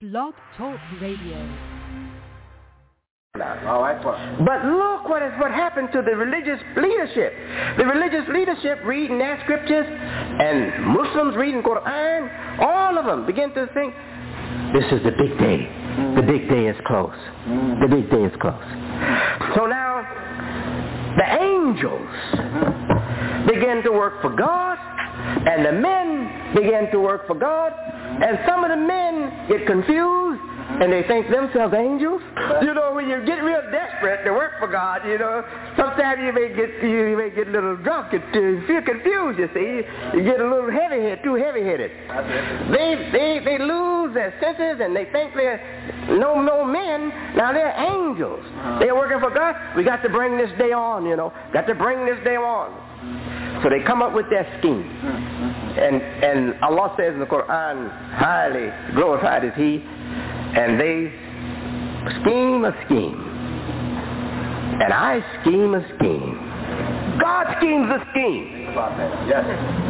Blog Talk Radio. But look what happened to the religious leadership. The religious leadership reading their scriptures and Muslims reading Quran, all of them begin to think, this is the big day. The big day is close. The big day is close. So now, the angels begin to work for God, and the men begin to work for God, and some of the men get confused, and they think themselves angels. You know, when you get real desperate to work for God, you know, sometimes you may get a little drunk and feel confused, you see. You get a little too heavy-headed. They lose their senses and they think they're no men. Now they're angels. They're working for God. We got to bring this day on, you know. Got to bring this day on. So they come up with their scheme. And Allah says in the Quran, highly glorified is He, and they scheme a scheme. And I scheme a scheme. God schemes a scheme. Yes.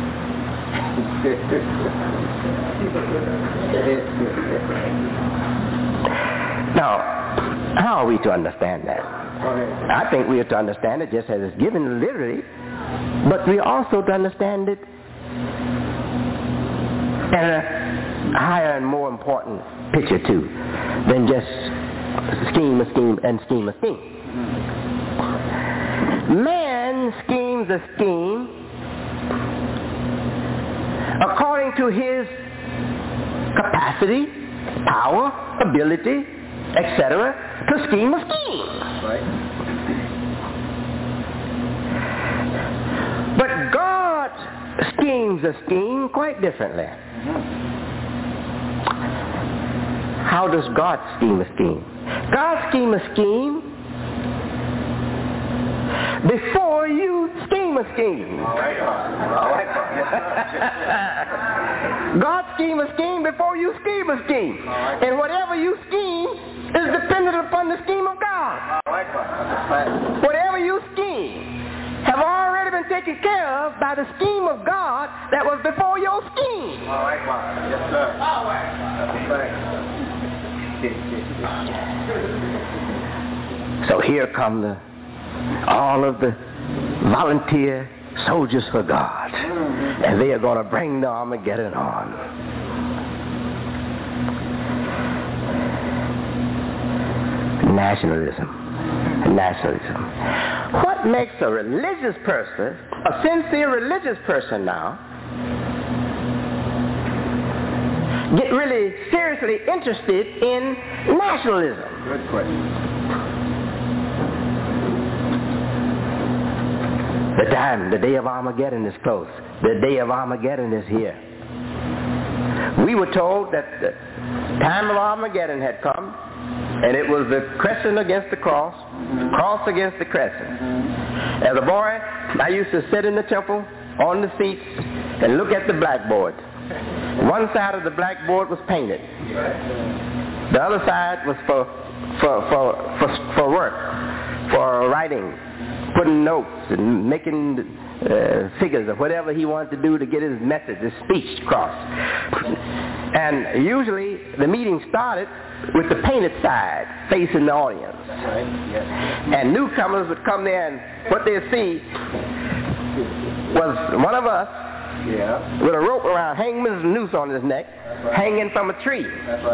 Now, how are we to understand that? I think we are to understand it just as it's given literally, but we are also to understand it in a higher and more important picture too than just scheme a scheme and scheme a scheme. Man schemes a scheme according to his capacity, power, ability, etc. to scheme a scheme. Right. But God schemes a scheme quite differently. How does God scheme a scheme? God schemes a scheme before you scheme a scheme. God schemes a scheme before you scheme a scheme. And whatever you scheme is dependent upon the scheme of God. Whatever you scheme have already been taken care of by the scheme of God that was before your scheme. Yes, sir. So here come all of the volunteer soldiers for God, and they are going to bring the Armageddon on. Nationalism. What makes a religious person, a sincere religious person now, get really seriously interested in nationalism? Good question. The day of Armageddon is close. The day of Armageddon is here. We were told that the time of Armageddon had come, and it was the crescent against the cross, cross against the crescent. As a boy, I used to sit in the temple on the seats and look at the blackboard. One side of the blackboard was painted. The other side was for work, for writing, putting notes and making figures of whatever he wanted to do to get his message, his speech across. And usually the meeting started with the painted side facing the audience. And newcomers would come there, and what they'd see was one of us with a rope around, hanging with a noose on his neck, hanging from a tree.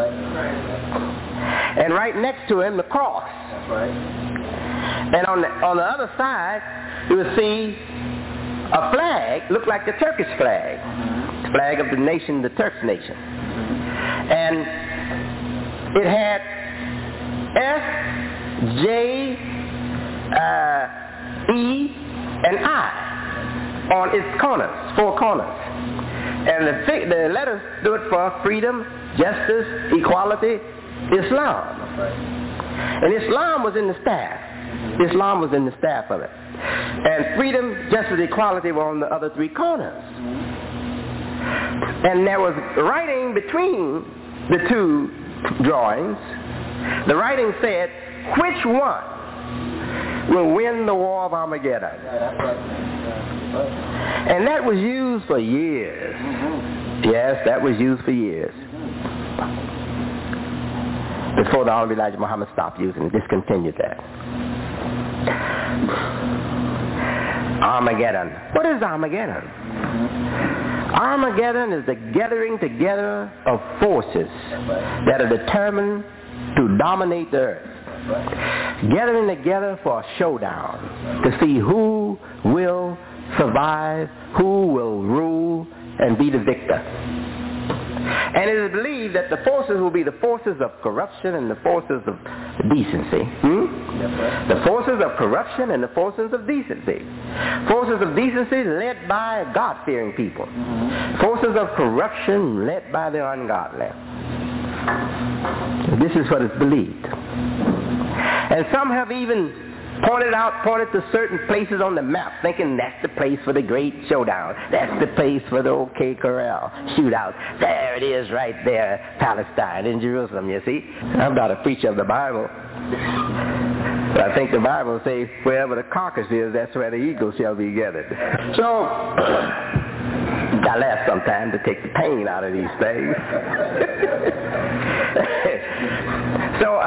And right next to him, the cross. And on the other side, you would see a flag, looked like the Turkish flag, the flag of the nation, the Turks nation. And it had S, J, E, and I on its corners, 4 corners. And the letters stood for freedom, justice, equality, Islam. And Islam was in the staff. Islam was in the staff of it. And freedom, justice, equality were on the other 3 corners. And there was writing between the 2 drawings. The writing said, which one will win the war of Armageddon? And that was used for years. Yes, that was used for years. before the Honorable Elijah Muhammad stopped using it, discontinued that. Armageddon. What is Armageddon? Armageddon is the gathering together of forces that are determined to dominate the earth. Gathering together for a showdown to see who will survive, who will rule and be the victor. And it is believed that the forces will be the forces of corruption and the forces of decency. The forces of corruption and the forces of decency. Forces of decency led by God-fearing people. Forces of corruption led by the ungodly. This is what is believed. And some have even pointed to certain places on the map, thinking that's the place for the great showdown. That's the place for the OK Corral shootout. There it is right there, Palestine in Jerusalem, you see. I'm not a preacher of the Bible. But I think the Bible says wherever the carcass is, that's where the eagles shall be gathered. So, I laugh sometimes to take the pain out of these things. So,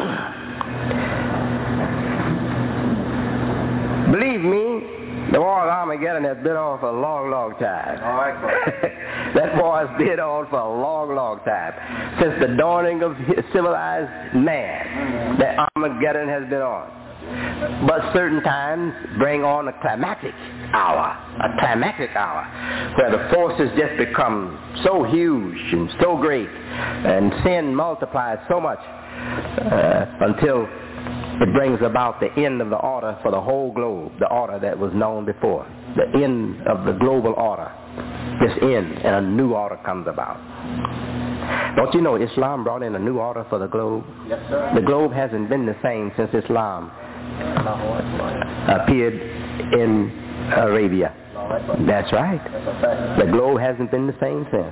believe me, the war of Armageddon has been on for a long, long time. That war has been on for a long, long time. Since the dawning of civilized man, that Armageddon has been on. But certain times bring on a climactic hour, where the forces just become so huge and so great, and sin multiplies so much until it brings about the end of the order for the whole globe, the order that was known before. The end of the global order. This ends and a new order comes about. Don't you know Islam brought in a new order for the globe? Yes, sir. The globe hasn't been the same since Islam appeared in Arabia. That's right. The globe hasn't been the same since.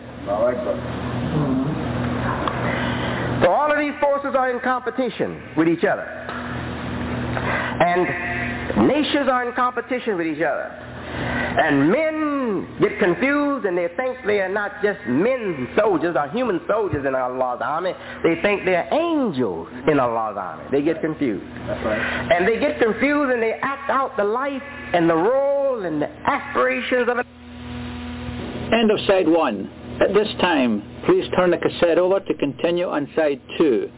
So all of these forces are in competition with each other. And nations are in competition with each other. And men get confused and they think they are not just men soldiers or human soldiers in Allah's army. They think they are angels in Allah's army. They get confused. That's right. And they get confused and they act out the life and the role and the aspirations of it. End of side 1. At this time, please turn the cassette over to continue on side 2.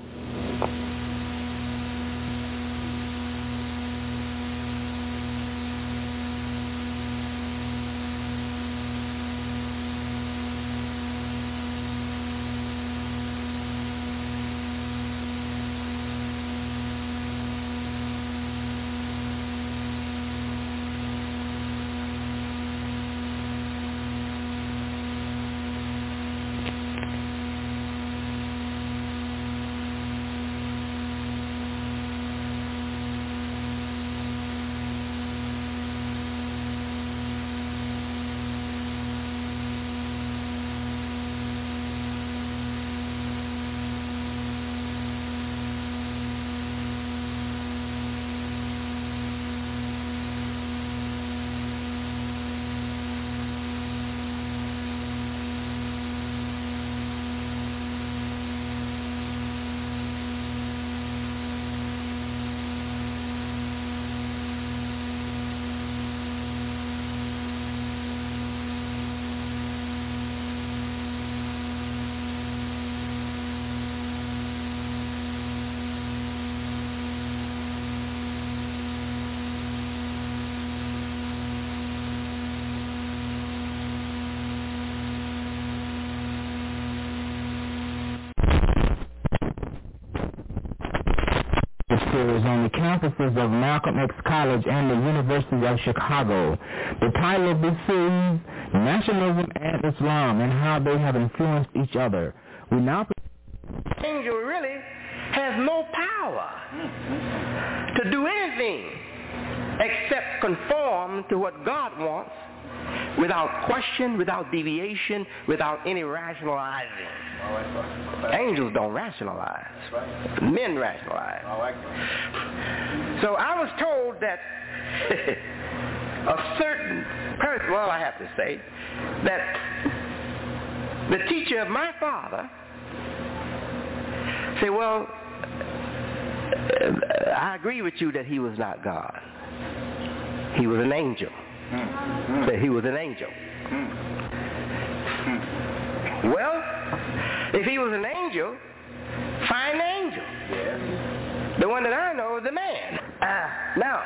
On the campuses of Malcolm X College and the University of Chicago. The title of this series, Nationalism and Islam and How They Have Influenced Each Other. We now... Angel really has no power to do anything except conform to what God wants without question, without deviation, without any rationalizing. Angels don't rationalize. Men rationalize. So I was told that a certain person, well, I have to say, that the teacher of my father said, well, I agree with you that he was not God. He was an angel. That he was an angel. Well, if he was an angel, find the angel. The one that I know is the man. Now,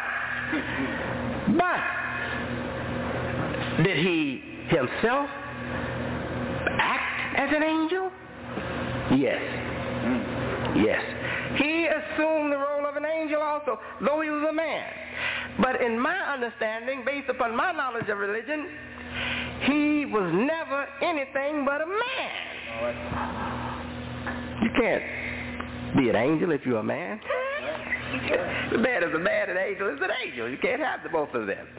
but did he himself act as an angel? Yes. Yes. He assumed the role of an angel also, though he was a man. But in my understanding, based upon my knowledge of religion, he was never anything but a man. You can't be an angel if you're a man. The man is a man, an angel is an angel. You can't have the both of them.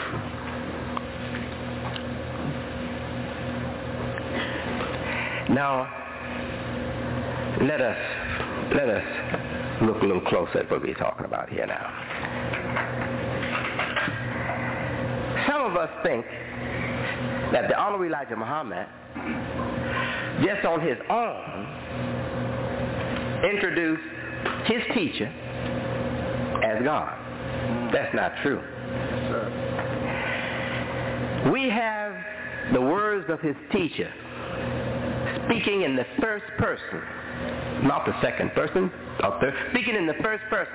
Now, let us look a little closer at what we're talking about here now. Some of us think that the Honorable Elijah Muhammad, just on his own, introduced his teacher as God. That's not true. We have the words of his teacher speaking in the first person, not the second person, speaking in the first person.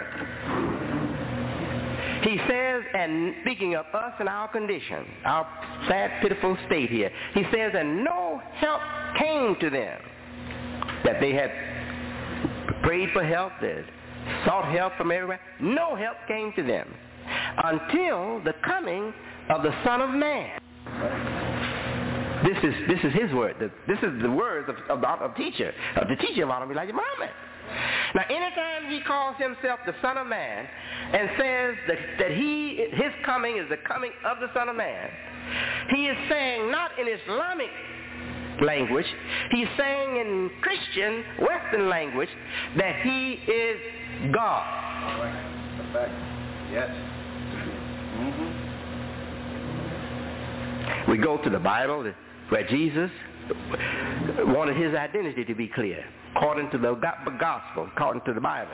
He says, and speaking of us and our condition, our sad, pitiful state here, he says, and no help came to them. That they had prayed for help, they sought help from everywhere. No help came to them until the coming of the Son of Man. This is his word. This is the words of the teacher of Honorable Elijah Muhammad. Now, anytime he calls himself the Son of Man and says that his coming is the coming of the Son of Man, he is saying not in Islamic language, he's saying in Christian, Western language, that he is God. All right. That's fact. Yes. Mm-hmm. We go to the Bible where Jesus wanted his identity to be clear, according to the gospel, according to the Bible.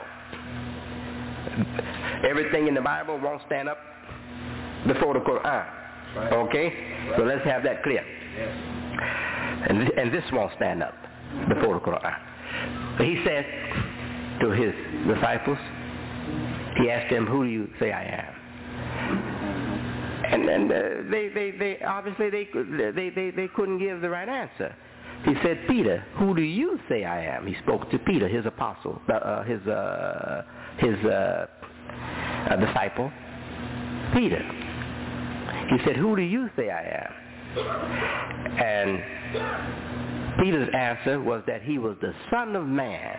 Everything in the Bible won't stand up before the Quran. Right. Okay? Right. So let's have that clear. Yes. And this won't stand up before the Quran. He said to his disciples, he asked them, who do you say I am? And they obviously they couldn't give the right answer. He said, Peter, who do you say I am? He spoke to Peter, his apostle, his disciple, Peter. He said, who do you say I am? And Peter's answer was that he was the Son of Man,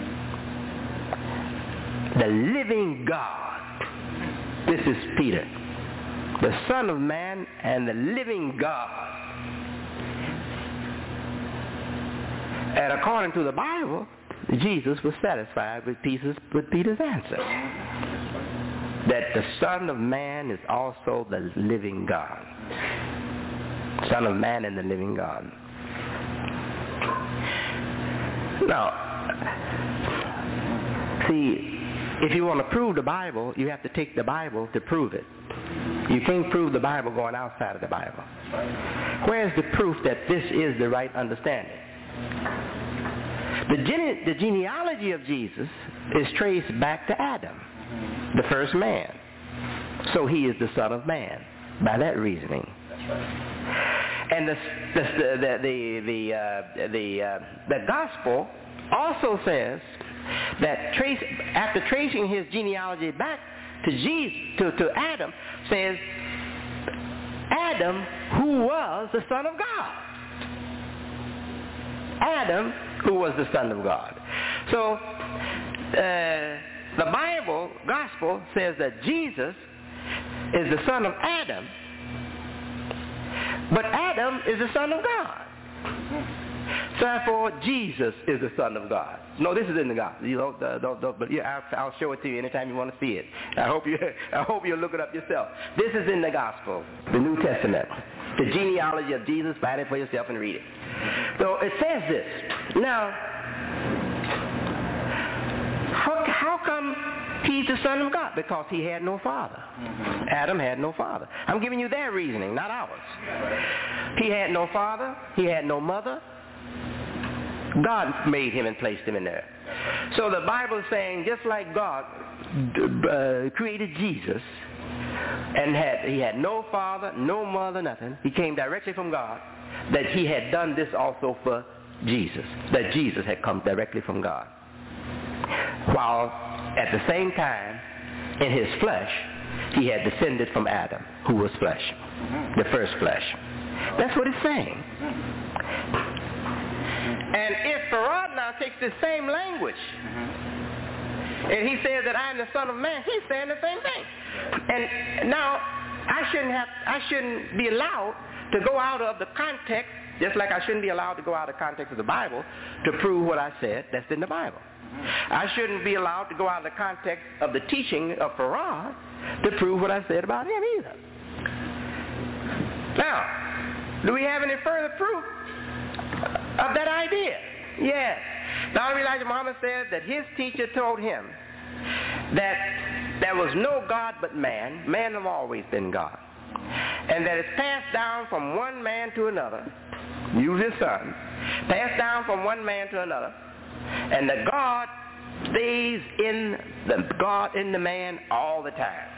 the living God. This is Peter, the Son of Man and the living God. And according to the Bible, Jesus was satisfied with Peter's answer, that the Son of Man is also the living God. Son of Man and the living God. Now, see, if you want to prove the Bible, you have to take the Bible to prove it. You can't prove the Bible going outside of the Bible. Where's the proof that this is the right understanding? The genealogy of Jesus is traced back to Adam, the first man. So he is the Son of Man by that reasoning. And the gospel also says that after tracing his genealogy back to Jesus, to Adam, says Adam, who was the Son of God. Adam, who was the Son of God. So the Bible, gospel, says that Jesus is the son of Adam, but Adam is the Son of God. So therefore, Jesus is the Son of God. No, this is in the gospel. You know, but yeah, I'll show it to you anytime you want to see it. I hope you'll look it up yourself. This is in the gospel, the New Testament, the genealogy of Jesus. Find it for yourself and read it. So it says this. Now, how come He's the Son of God because he had no father. Adam had no father. I'm giving you their reasoning, not ours. He had no father. He had no mother. God made him and placed him in there. So the Bible is saying just like God created Jesus and he had no father, no mother, nothing. He came directly from God. That he had done this also for Jesus. That Jesus had come directly from God. While at the same time, in his flesh, he had descended from Adam, who was flesh, the first flesh. That's what it's saying. And if Farad now takes the same language, and he says that I am the Son of Man, he's saying the same thing. And now, I shouldn't be allowed to go out of the context, just like I shouldn't be allowed to go out of the context of the Bible to prove what I said that's in the Bible. I shouldn't be allowed to go out of the context of the teaching of Farad to prove what I said about him either. Now, do we have any further proof of that idea? Yes. The Honorable Elijah Muhammad said that his teacher told him that there was no God but man. Man has always been God. And that it's passed down from one man to another. Use his son. Passed down from one man to another. And the God stays in the man all the time.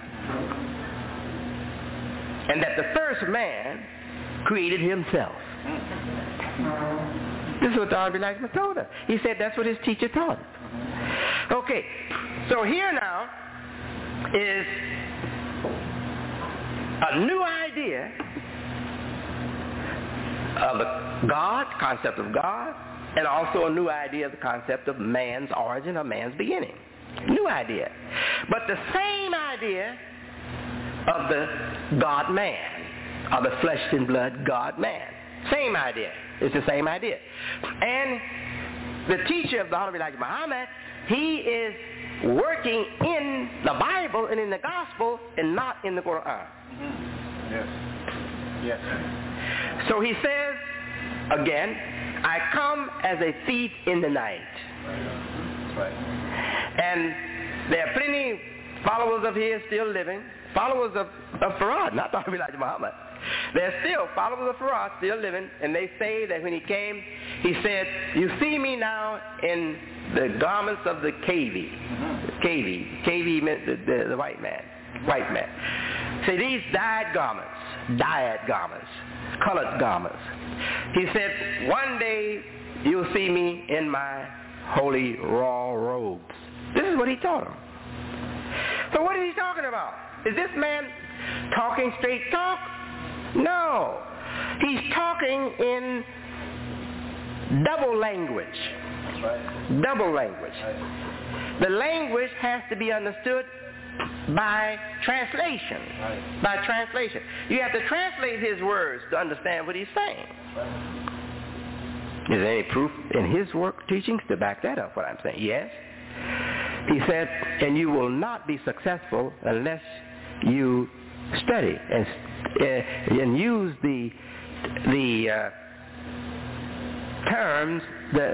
And that the first man created himself. This is what the Honorable Elijah told us. He said that's what his teacher taught him. Okay, so here now is a new idea of the God, concept of God, and also a new idea of the concept of man's origin or man's beginning. New idea. But the same idea of the God-man, or the flesh and blood God-man. Same idea. It's the same idea. And the teacher of the Honorable Elijah Muhammad, he is working in the Bible and in the Gospel and not in the Quran. Yes. Yes. So he says, again, I come as a thief in the night. Right. And there are plenty followers of his still living, followers of Farad, not the Honorable Elijah Muhammad. There are still followers of Farad still living, and they say that when he came, he said, you see me now in the garments of the Kavi. Kavi meant the white man. White man. See, these dyed garments, colored garments. He said, one day you'll see me in my holy raw robes. This is what he taught them. So what is he talking about? Is this man talking straight talk? No. He's talking in double language. Right. Double language. Right. The language has to be understood by translation. Right. By translation. You have to translate his words to understand what he's saying. Right. Is there any proof in his work teachings to back that up, what I'm saying? Yes. He said, and you will not be successful unless you study and use the terms,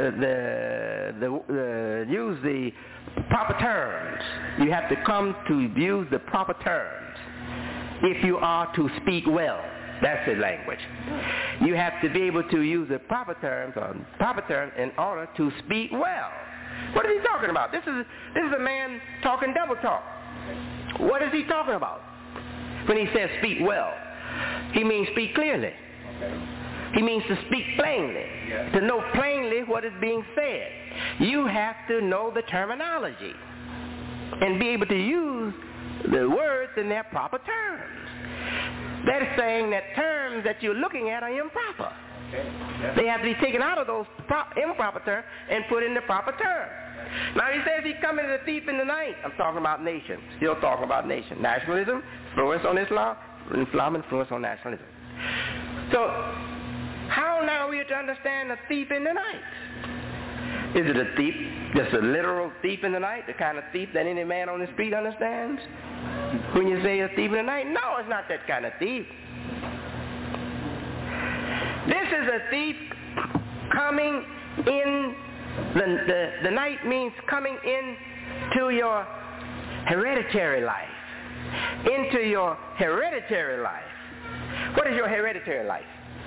use the proper terms. You have to come to use the proper terms if you are to speak well. That's the language. You have to be able to use the proper terms in order to speak well. What is he talking about? This is a man talking double talk. What is he talking about? When he says speak well, he means speak clearly. He means to speak plainly, to know plainly what is being said. You have to know the terminology and be able to use the words in their proper terms. That is saying that terms that you're looking at are improper. They have to be taken out of those improper terms and put in the proper terms. Now he says he's coming as a thief in the night. I'm talking about nation. Still talking about nation. Nationalism, influence on Islam influence on nationalism. So how now are we to understand a thief in the night? Is it a thief, just a literal thief in the night, the kind of thief that any man on the street understands? When you say a thief in the night, no, it's not that kind of thief. This is a thief coming in, the night means coming in to your hereditary life. Into your hereditary life. What is your hereditary life?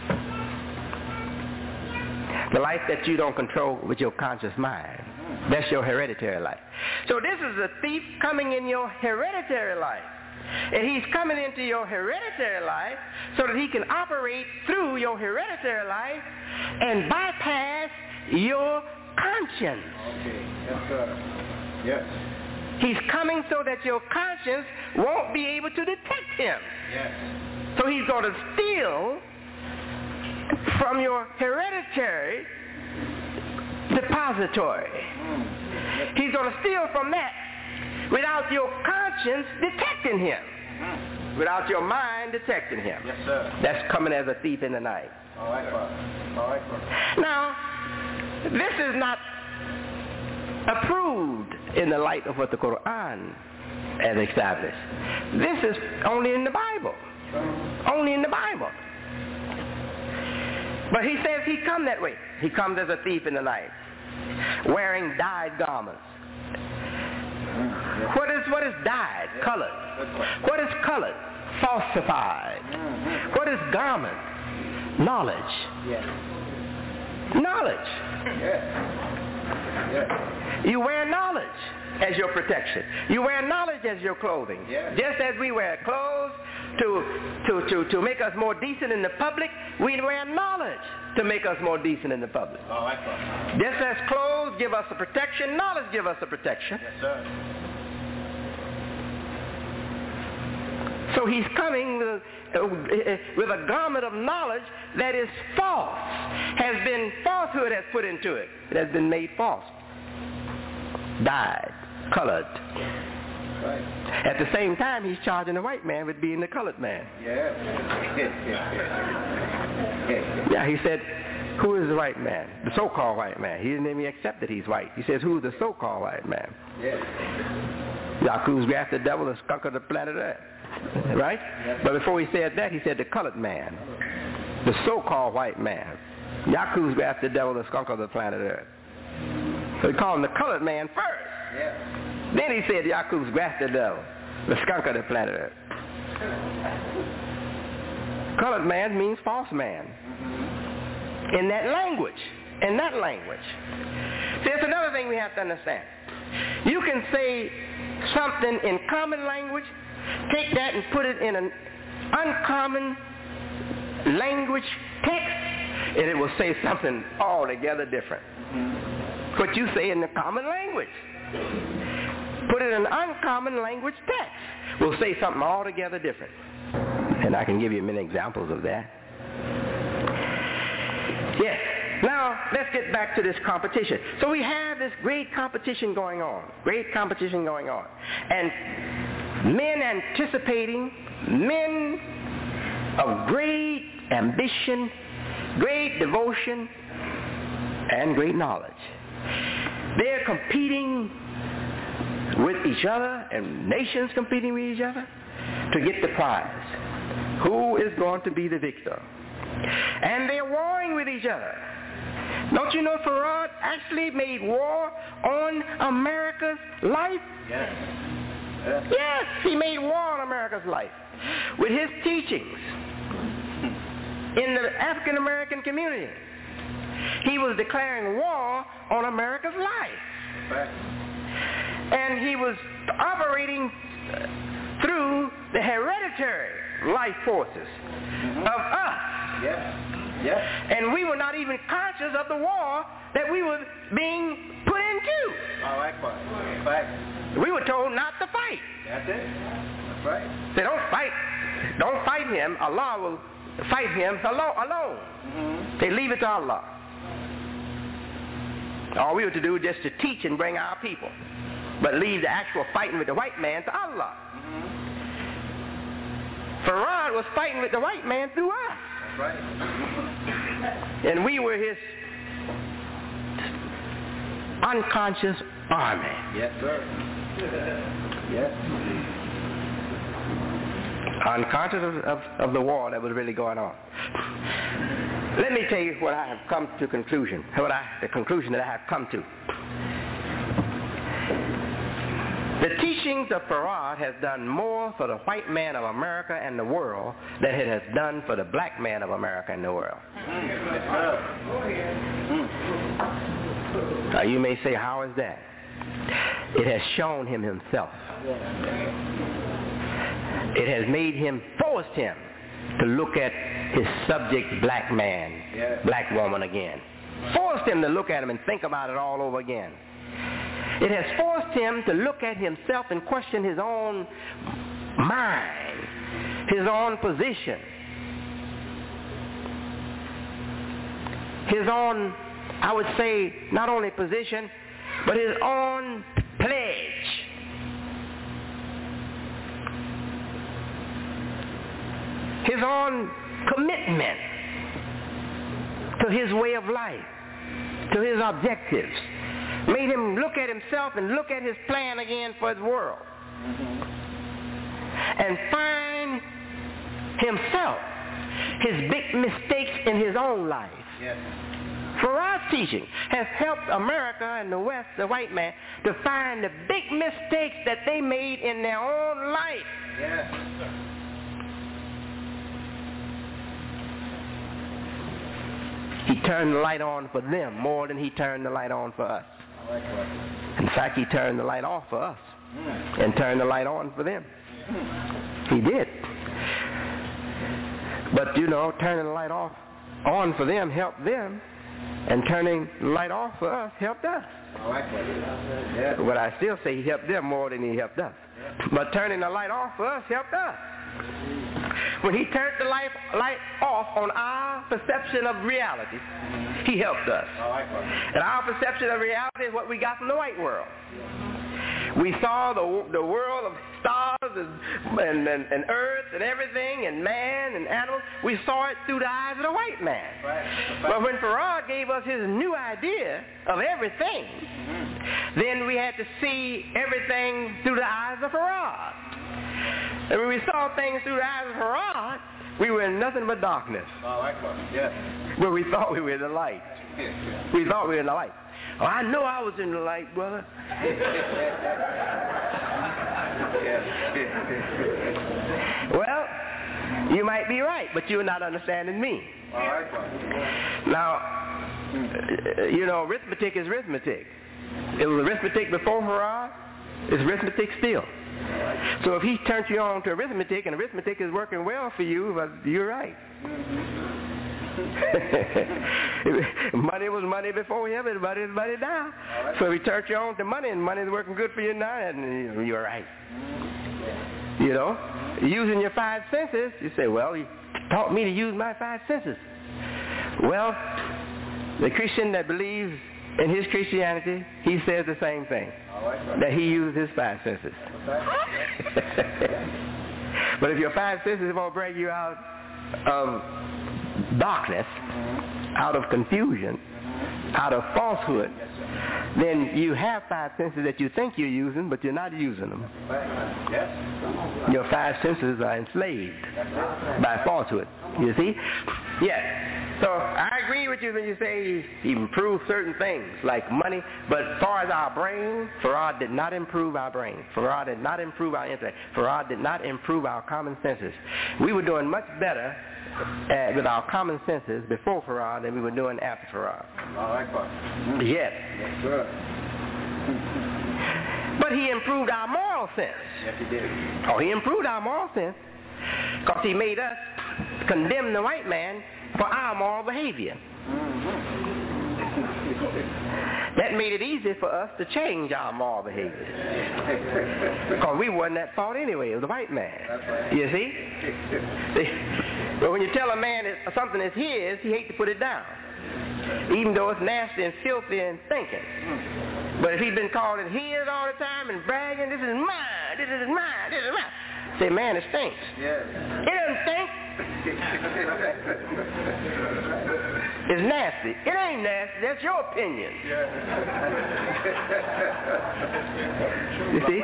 The life that you don't control with your conscious mind. That's your hereditary life. So this is a thief coming in your hereditary life. And he's coming into your hereditary life so that he can operate through your hereditary life and bypass your conscience. Okay. Yes, sir. Yes. He's coming so that your conscience won't be able to detect him. Yes. So he's going to steal from your hereditary depository. He's going to steal from that without your conscience detecting him. Without your mind detecting him. Yes, sir. That's coming as a thief in the night. All right, Father. All right, Father. Now, this is not approved in the light of what the Quran has established. This is only in the Bible. Only in the Bible. But he says he come that way. He comes as a thief in the night, wearing dyed garments. What is dyed? Colored. What is colored? Falsified. What is garment? Knowledge. Yes. Knowledge. Yes. Yes. You wear knowledge as your protection. You wear knowledge as your clothing. Yes. Just as we wear clothes to make us more decent in the public, we wear knowledge to make us more decent in the public. All right, Father. Just as clothes give us a protection, knowledge give us a protection. Yes, sir. So he's coming with a garment of knowledge that is false. Falsehood has put into it. It has been made false. Dyed, colored. Right. At the same time, he's charging the white man with being the colored man. Yes. Yeah, he said, who is the white man? The so-called white man. He didn't even accept that he's white. He says, who's the so-called white man? Yes. Yaku's grasped the devil and skunk of the planet Earth. Right? Yes. But before he said that, he said the colored man. The so-called white man. Yaku's grasped the devil and skunk of the planet Earth. So he called him the colored man first. Yes. Then he said Yaku's grasped the devil, the skunk of the planet Earth. Colored man means false man. In that language. See, it's another thing we have to understand. You can say something in common language, take that and put it in an uncommon language text, and it will say something altogether different. What you say in the common language, put it in an uncommon language text, will say something altogether different. And I can give you many examples of that. Yes. Now, let's get back to this competition. So we have this great competition going on. And men anticipating, men of great ambition, great devotion, and great knowledge. They're competing with each other, and nations competing with each other to get the prize. Who is going to be the victor? And they're warring with each other. Don't you know Farad actually made war on America's life? Yes. Yes, he made war on America's life with his teachings in the African American community. He was declaring war on America's life. Right. And he was operating through the hereditary life forces of us. Yes. Yes. And we were not even conscious of the war that we were being put into. All right, Father. Right. We were told not to fight. That's it. That's right. They don't fight. Don't fight him. Allah will fight him alone. They leave it to Allah. All we were to do was just to teach and bring our people. But leave the actual fighting with the white man to Allah. Farad was fighting with the white man through us. That's right. And we were his unconscious army. Yes, sir. Yes. Unconscious of the war that was really going on. Let me tell you what I have come to conclusion. The conclusion that I have come to. The teachings of Farad has done more for the white man of America and the world than it has done for the black man of America and the world. Now you may say, how is that? It has shown him himself. It has forced him to look at his subject, black man, black woman again. Forced him to look at him and think about it all over again. It has forced him to look at himself and question his own mind, his own position, his own, I would say, not only position, but his own pledge. His own commitment to his way of life, to his objectives. Made him look at himself and look at his plan again for his world. And find himself his big mistakes in his own life. Yes. Farad's teaching has helped America and the West, the white man, to find the big mistakes that they made in their own life. Yes. He turned the light on for them more than he turned the light on for us. In fact, he turned the light off for us and turned the light on for them. He did. But, turning the light on for them helped them, and turning the light off for us helped us. But I still say he helped them more than he helped us. But turning the light off for us helped us. When he turned the light off on our perception of reality, he helped us. And our perception of reality is what we got from the white world. We saw the world of stars and earth and everything and man and animals. We saw it through the eyes of the white man. But when Farad gave us his new idea of everything, then we had to see everything through the eyes of Farad. And when we saw things through the eyes of Farad, we were in nothing but darkness. But we thought we were in the light. We thought we were in the light. Oh, I know I was in the light, brother. Well, you might be right, but you're not understanding me. Now, arithmetic is arithmetic. It was arithmetic before Farad. It's arithmetic still. So if he turns you on to arithmetic, and arithmetic is working well for you, well, you're right. Money was money before everybody is money now. So if he turns you on to money, and money is working good for you now, and you're right. Using your five senses, you say, well, he taught me to use my five senses. Well, the Christian that believes in his Christianity, he says the same thing, that he uses his five senses. But if your five senses won't bring you out of darkness, out of confusion, out of falsehood, then you have five senses that you think you're using, but you're not using them. Your five senses are enslaved by falsehood. You see? Yes. So I agree with you when you say he improved certain things like money, but as far as our brain, Farad did not improve our brain. Farad did not improve our intellect. Farad did not improve our common senses. We were doing much better with our common senses before Farad than we were doing after Farad. Yes. But he improved our moral sense. Yes, he did. Oh, he improved our moral sense because he made us condemn the white man for our moral behavior. That made it easy for us to change our moral behavior. Because we wasn't at fault anyway, it was the white man. You see? But when you tell a man that something is his, he hates to put it down. Even though it's nasty and filthy and stinking. But if he's been calling it his all the time and bragging, this is mine, this is mine, this is mine. Say, man, it stinks. Yeah. It doesn't stink. It's nasty. It ain't nasty. That's your opinion. Yeah. You see?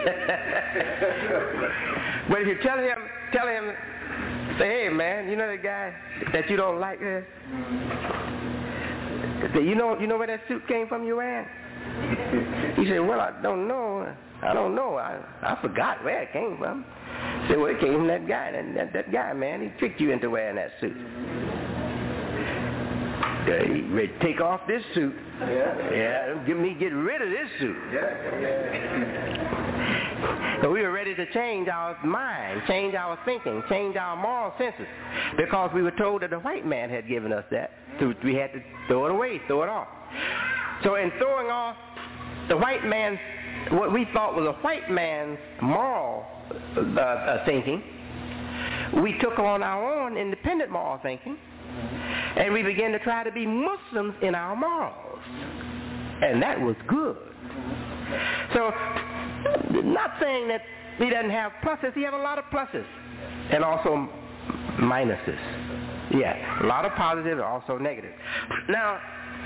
But if you tell him, say, hey, man, you know that guy that you don't like there? Say, you know where that suit came from you wearing? He said, well, I don't know. I don't know. I forgot where it came from. Said, well, it came from that guy. That guy, man, he tricked you into wearing that suit. He ready to take off this suit. Yeah, get rid of this suit. So we were ready to change our mind, change our thinking, change our moral senses, because we were told that the white man had given us that. So we had to throw it away, throw it off. So in throwing off the white man's, what we thought was a white man's moral thinking, we took on our own independent moral thinking, and we began to try to be Muslims in our morals. And that was good. So, not saying that he doesn't have pluses. He has a lot of pluses and also minuses. Yeah, a lot of positive and also negative. Now,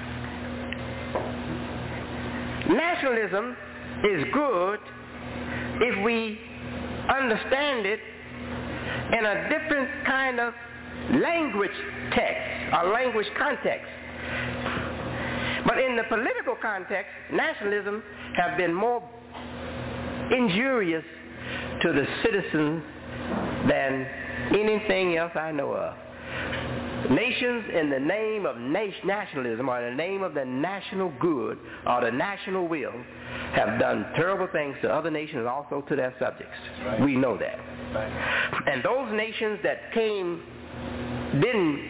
nationalism is good if we understand it in a different kind of language text or language context. But in the political context, nationalism have been more injurious to the citizens than anything else I know of. Nations in the name of nationalism or in the name of the national good or the national will have done terrible things to other nations, also to their subjects. Right. We know that. Right. And those nations that didn't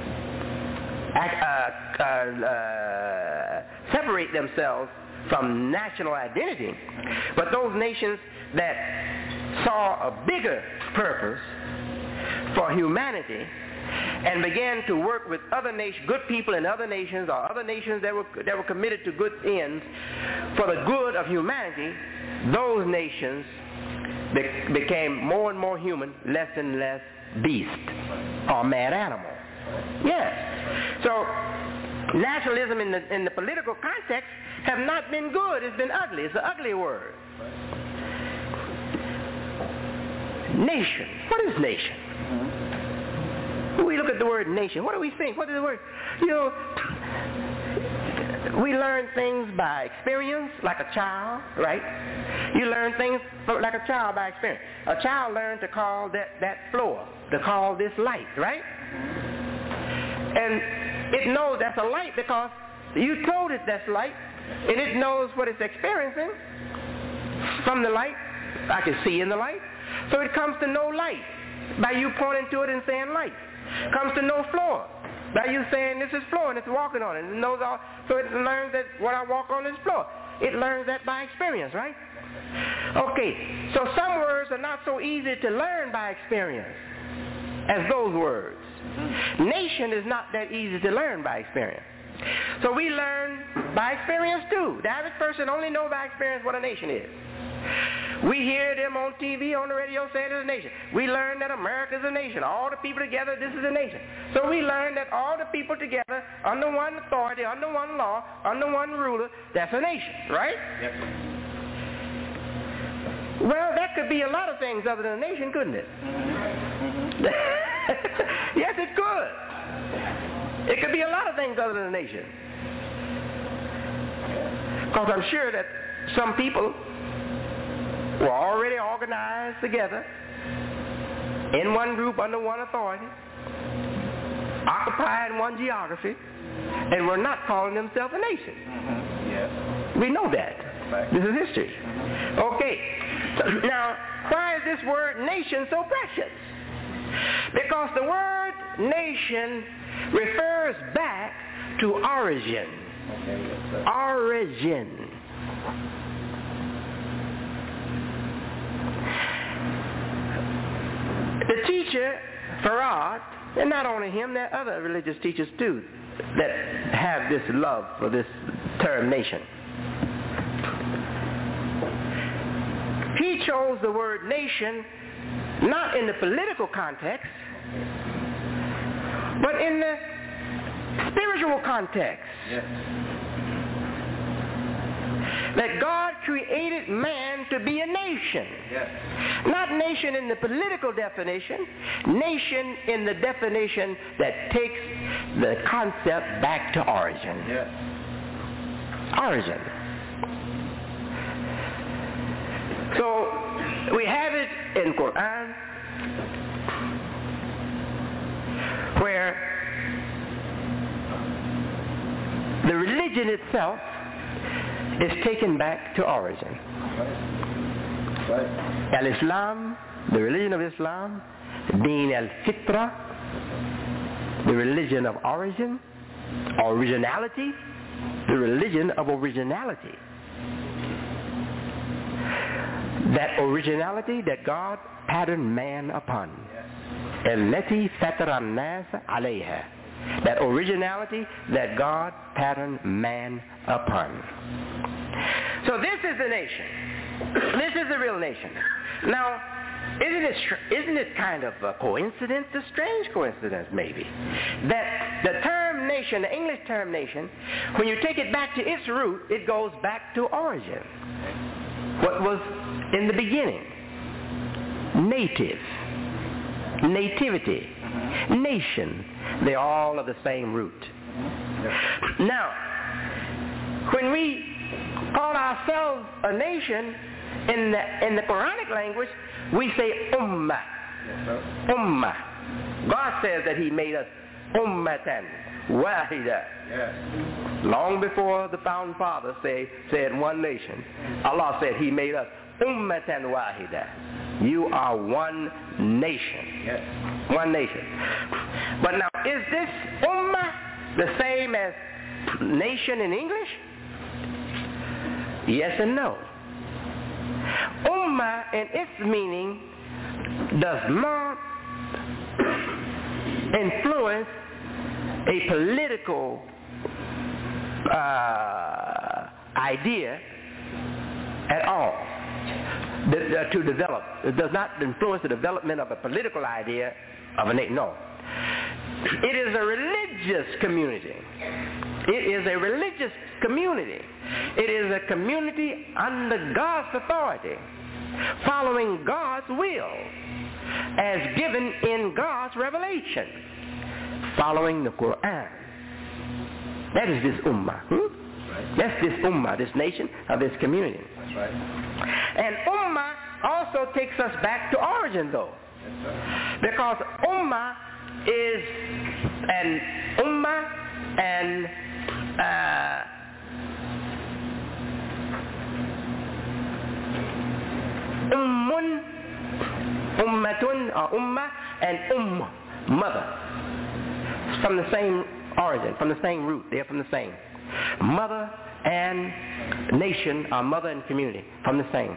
separate themselves from national identity, but those nations that saw a bigger purpose for humanity and began to work with other nations, good people in other nations, or other nations that were committed to good ends for the good of humanity, those nations became more and more human, less and less beast or mad animal. Yes. So nationalism in the political context have not been good. It's been ugly. It's an ugly word. Nation. What is nation? When we look at the word nation, what do we think? What is the word? We learn things by experience, like a child, right? You learn things like a child by experience. A child learns to call that floor, to call this light, right? And it knows that's a light because you told it that's light, and it knows what it's experiencing from the light. I can see in the light. So it comes to know light by you pointing to it and saying light. Comes to know floor by you saying this is floor and it's walking on it. It knows all, so it learns that when I walk on this floor. It learns that by experience, right? Okay, so some words are not so easy to learn by experience as those words. Nation is not that easy to learn by experience. So we learn by experience too. The average person only knows by experience what a nation is. We hear them on TV, on the radio saying it's a nation. We learn that America is a nation. All the people together, this is a nation. So we learn that all the people together, under one authority, under one law, under one ruler, that's a nation, right? Yes. Well, that could be a lot of things other than a nation, couldn't it? Yes, it could. It could be a lot of things other than a nation. Because I'm sure that some people were already organized together in one group under one authority, occupying one geography, and were not calling themselves a nation. Yes. We know that. Right. This is history. Okay. Now, why is this word nation so precious? Because the word nation refers back to origin. Okay. Origin. The teacher, Farad, and not only him, there are other religious teachers too that have this love for this term nation. He chose the word nation not in the political context, but in the spiritual context. Yes. That God created man to be a nation. Yes. Not nation in the political definition, nation in the definition that takes the concept back to origin. Yes. Origin. in Quran where the religion itself is taken back to origin. Al-Islam, the religion of Islam, Deen al-Fitra, the religion of origin, originality, the religion of originality. That originality that God patterned man upon. Allati fatara an-nas alayha. That originality that God patterned man upon. So this is the nation. This is the real nation. Now, isn't it kind of a coincidence, a strange coincidence maybe, that the term nation, the English term nation, when you take it back to its root, it goes back to origin. What was in the beginning? Native, nativity, nation. They all are the same root. Now, when we call ourselves a nation in the Quranic language, we say ummah. Ummah. God says that he made us ummatan wahida. Long before the founding fathers said one nation, Allah said he made us ummatan wahida. You are one nation. One nation. But now, is this ummah the same as nation in English? Yes and no. Ummah in its meaning does not influence a political idea at all to develop. It does not influence the development of a political idea of a nation. No. It is a religious community. It is a religious community. It is a community under God's authority, following God's will, as given in God's revelation, following the Quran. That is this ummah. That's this ummah, this nation, or this community. That's right. And ummah also takes us back to origin, though. Because ummah is an ummah and ummun, ummatun, or ummah, and mother. From the same origin, from the same root. They're from the same. Mother and nation, or mother and community, from the same.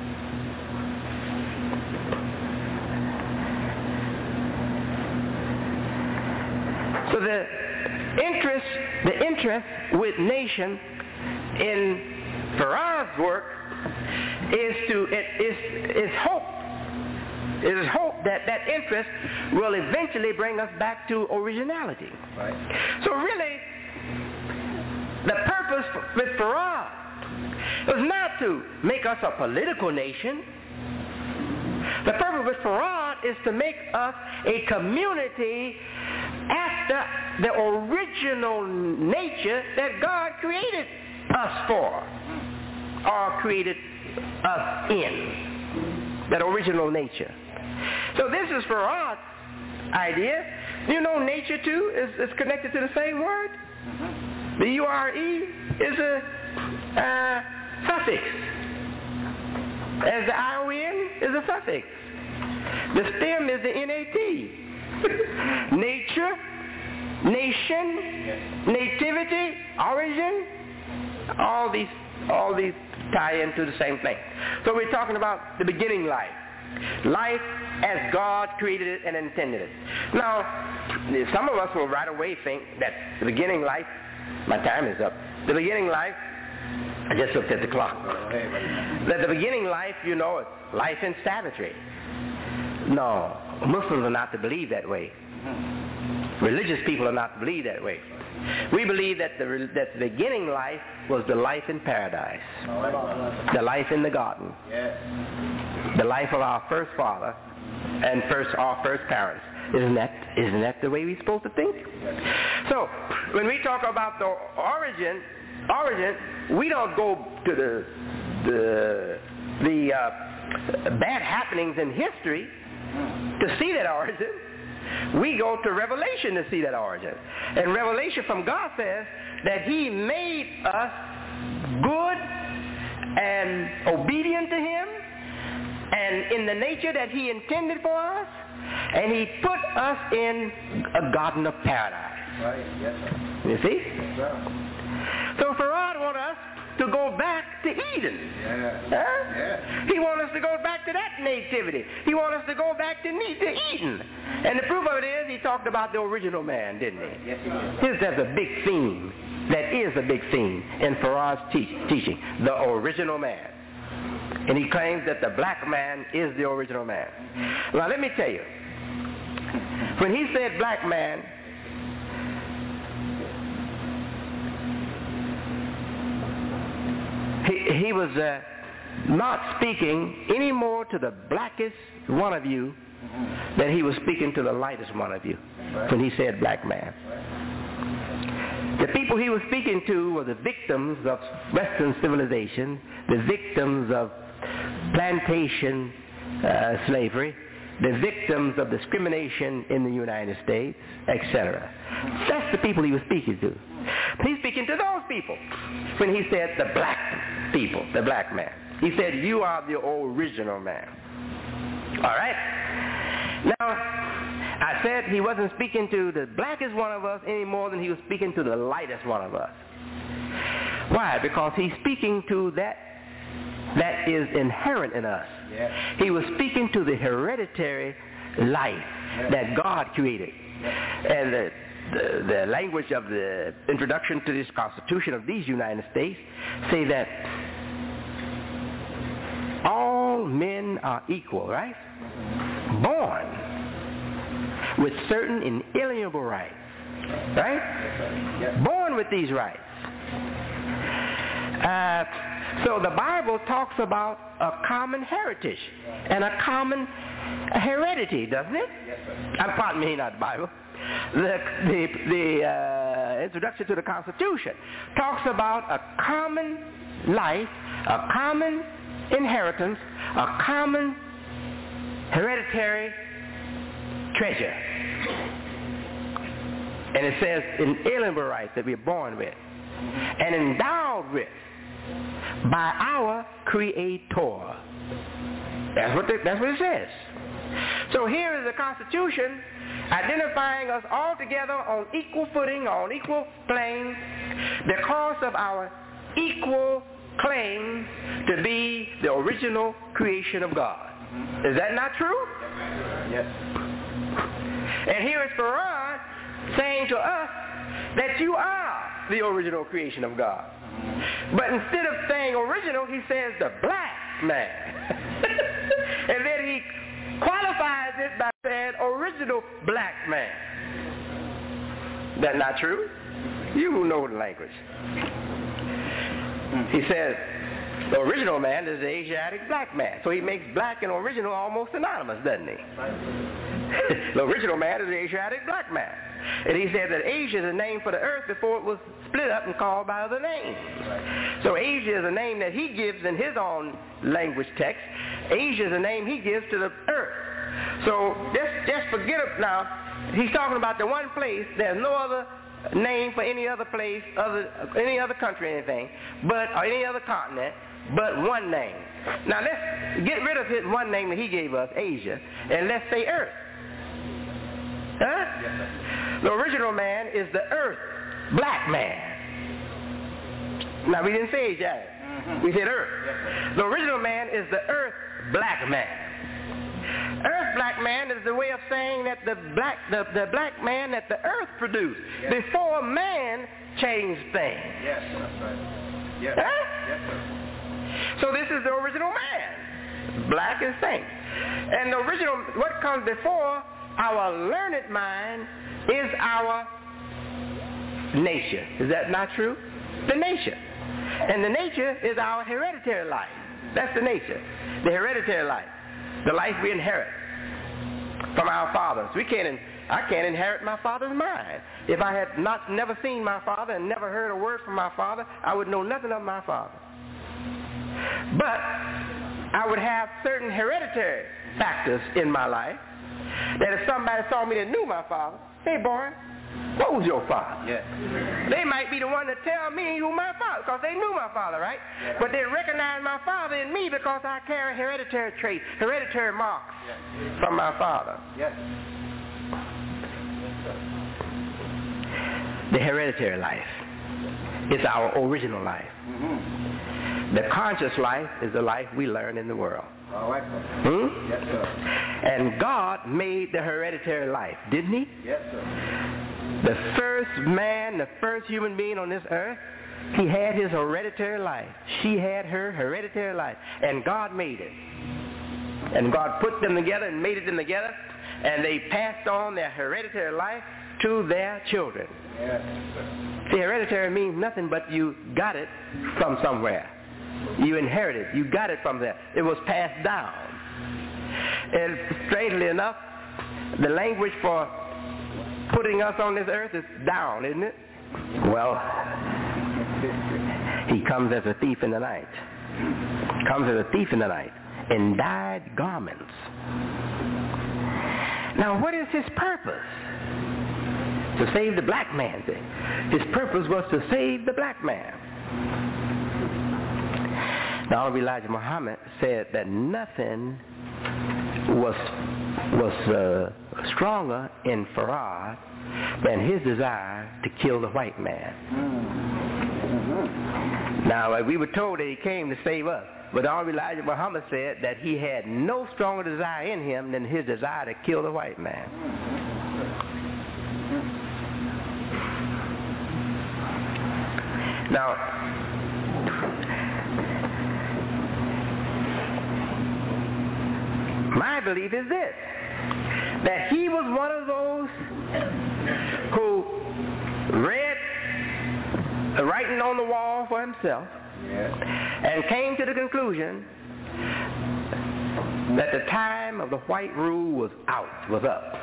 So the interest with nation in Farah's work is hope that interest will eventually bring us back to originality. Right. So really, the purpose with Farah was not to make us a political nation. The purpose with Farah is to make us a community after the original nature that God created us for, or created us in, that original nature. So this is Farah's idea. You know, nature too is connected to the same word. The U-R-E is a suffix, as the I-O-N is a suffix. The stem is the N-A-T. Nature, nation, nativity, origin, all these tie into the same thing. So we're talking about the beginning life. Life as God created it and intended it. Now, some of us will right away think that the beginning life, my time is up, the beginning life, I just looked at the clock, that the beginning life, you know, is life in savagery. No, Muslims are not to believe that way. Religious people are not to believe that way. We believe that the beginning life was the life in paradise, the life in the garden, the life of our first father and our first parents. Isn't that the way we're supposed to think? So when we talk about the origin, we don't go to the the bad happenings in history to see that origin. We go to Revelation to see that origin. And Revelation from God says that he made us good and obedient to him and in the nature that he intended for us, and he put us in a garden of paradise. Right, yes, sir. You see? Yes, sir. So Farad wants us to go back to Eden. Yeah. Huh? Yeah. He wants us to go back to that nativity. He wants us to go back to Eden. And the proof of it is he talked about the original man, didn't he? Yes, he did. That's a big theme. That is a big theme in Farad's teaching, the original man. And he claims that the black man is the original man. Now let me tell you, when he said black man, he was not speaking any more to the blackest one of you than he was speaking to the lightest one of you when he said black man. The people he was speaking to were the victims of Western civilization, the victims of plantation slavery, the victims of discrimination in the United States, etc. That's the people he was speaking to. He's speaking to those people when he said the black people, the black man. He said, you are the original man. All right? Now, I said he wasn't speaking to the blackest one of us any more than he was speaking to the lightest one of us. Why? Because he's speaking to that is inherent in us. Yeah. He was speaking to the hereditary life that God created. And the language of the introduction to this Constitution of these United States say that all men are equal, right? Born with certain inalienable rights, right? Born with these rights. So the Bible talks about a common heritage and a common heredity, doesn't it? Yes, sir. Pardon me, not the Bible. The introduction to the Constitution talks about a common life, a common inheritance, a common hereditary treasure. And it says inalienable rights that we're born with and endowed with by our Creator. That's what it says. So here is the Constitution identifying us all together on equal footing, on equal plane, because of our equal claim to be the original creation of God. Is that not true? Yes. And here is Farad saying to us that you are the original creation of God. But instead of saying original, he says the black man. And then he qualifies it by saying original black man. That's not true? You know the language. He says the original man is the Asiatic black man. So he makes black and original almost synonymous, doesn't he? The original man is the Asiatic black man. And he said that Asia is a name for the earth before it was split up and called by other names. So Asia is a name that he gives in his own language text. Asia is a name he gives to the earth. So just forget it now. He's talking about the one place. There's no other name for any other place, any other country, anything, or any other continent, but one name. Now let's get rid of his one name that he gave us, Asia, and let's say earth. Huh? Yes, sir. The original man is the earth, black man. Now we didn't say Asiatic. We said earth. Yes, sir. The original man is the earth, black man. Earth black man is the way of saying that the black man that the earth produced before man changed things. Yes, that's right. Yes. Huh? Yes, sir. So this is the original man, black and saint. And the original, what comes before our learned mind is our nature. Is that not true? The nature. And the nature is our hereditary life. That's the nature, the hereditary life. The life we inherit from our fathers. I can't inherit my father's mind. If I had never seen my father and never heard a word from my father, I would know nothing of my father. But I would have certain hereditary factors in my life that if somebody saw me that knew my father, hey boy, what was your father? Yes. They might be the one to tell me who my father, because they knew my father, right? Yes. But they recognize my father in me because I carry hereditary traits, hereditary marks from my father. Yes. The hereditary life is our original life. Mm-hmm. The conscious life is the life we learn in the world. All right, sir. Yes, sir. And God made the hereditary life, didn't he? Yes, sir. The first man, the first human being on this earth, he had his hereditary life. She had her hereditary life. And God made it. And God put them together and mated them together, and they passed on their hereditary life to their children. Yes. See, hereditary means nothing but you got it from somewhere. You inherited. You got it from there. It was passed down. And strangely enough, the language for putting us on this earth is down, isn't it? Well, he comes as a thief in the night. Comes as a thief in the night in dyed garments. Now, what is his purpose? To save the black man. His purpose was to save the black man. Now, Honorable Elijah Muhammad said that nothing was stronger in Farad than his desire to kill the white man. Mm-hmm. Now, we were told that he came to save us, but Honorable Elijah Muhammad said that he had no stronger desire in him than his desire to kill the white man. Now, my belief is this, that he was one of those who read the writing on the wall for himself and came to the conclusion that the time of the white rule was up.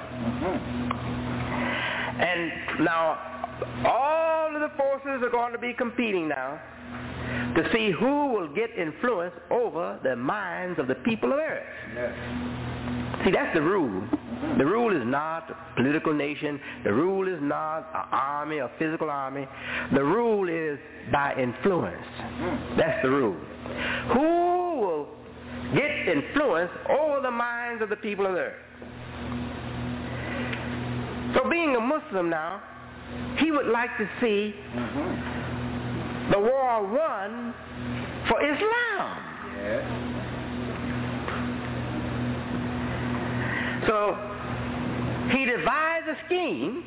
And now all of the forces are going to be competing now to see who will get influence over the minds of the people of earth. Yes. See, that's the rule. The rule is not a political nation. The rule is not an army, a physical army. The rule is by influence. That's the rule. Who will get influence over the minds of the people of earth? So being a Muslim now, he would like to see the war won for Islam. Yes. So he devised a scheme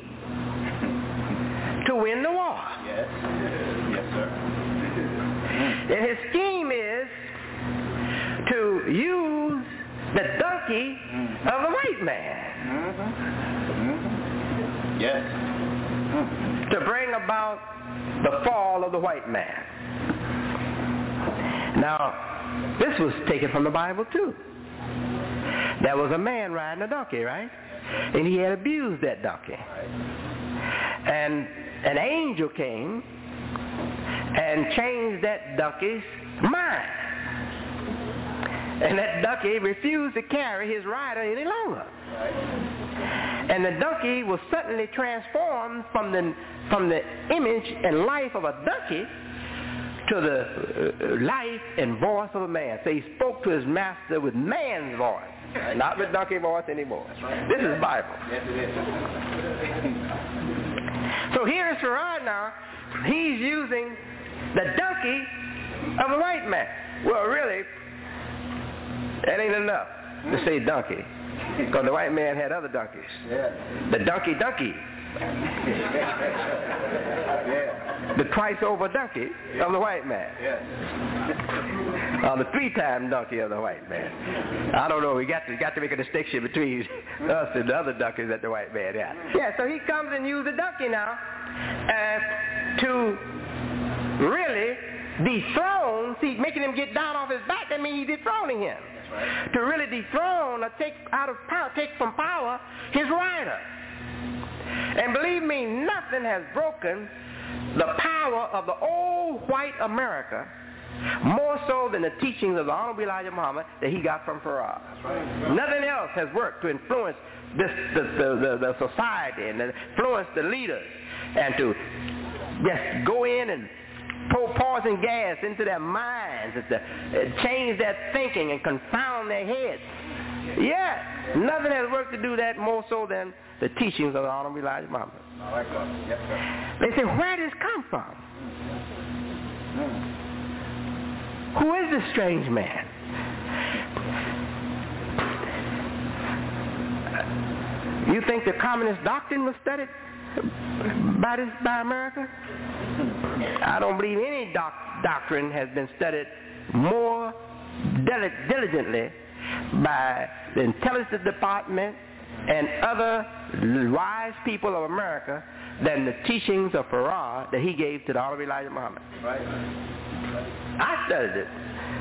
to win the war. Yes. Yes, sir. And his scheme is to use the donkey of the white man. Yes. To bring about the fall of the white man. Now, this was taken from the Bible too. There was a man riding a donkey, right? And he had abused that donkey. And an angel came and changed that donkey's mind. And that donkey refused to carry his rider any longer. And the donkey was suddenly transformed from the image and life of a donkey to the life and voice of a man. So he spoke to his master with man's voice, not with donkey voice anymore. This is Bible. Yes, it is. So here is Farad now. He's using the donkey of a white man. Well, really, that ain't enough to say donkey, because the white man had other donkeys. Yeah. The donkey. Yeah. The twice over donkey of the white man. Yeah. The 3-time donkey of the white man. I don't know. We got to make a distinction between us and the other donkeys that the white man had. Yeah. So he comes and uses the donkey now to really dethrone. See, making him get down off his back. That means he's dethroning him. Right. To really dethrone or take from power his rider. And believe me, nothing has broken the power of the old white America more so than the teachings of the Honorable Elijah Muhammad that he got from Farrar. Nothing else has worked to influence the society and influence the leaders and to just go in and pour poison gas into their minds, to change their thinking and confound their heads. Yeah, nothing has worked to do that more so than the teachings of the Honorable Elijah Muhammad. Yes, sir. They say, where did this come from? Who is this strange man? You think the communist doctrine was studied by America? I don't believe any doctrine has been studied more diligently by the intelligence department and other wise people of America than the teachings of Farrar that he gave to the Honorable Elijah Muhammad. Right. I studied it.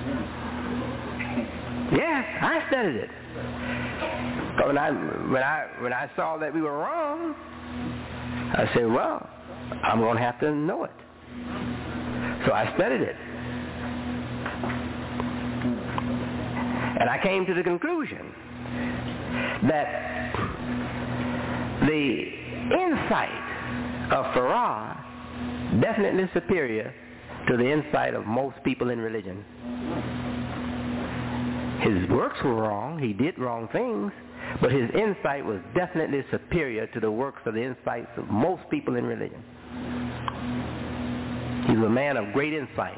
Yes, I studied it. But when I saw that we were wrong, I said, well, I'm going to have to know it. So I studied it. And I came to the conclusion that the insight of Farrar definitely superior to the insight of most people in religion. His works were wrong. He did wrong things. But his insight was definitely superior to the works of the insights of most people in religion. He was a man of great insight.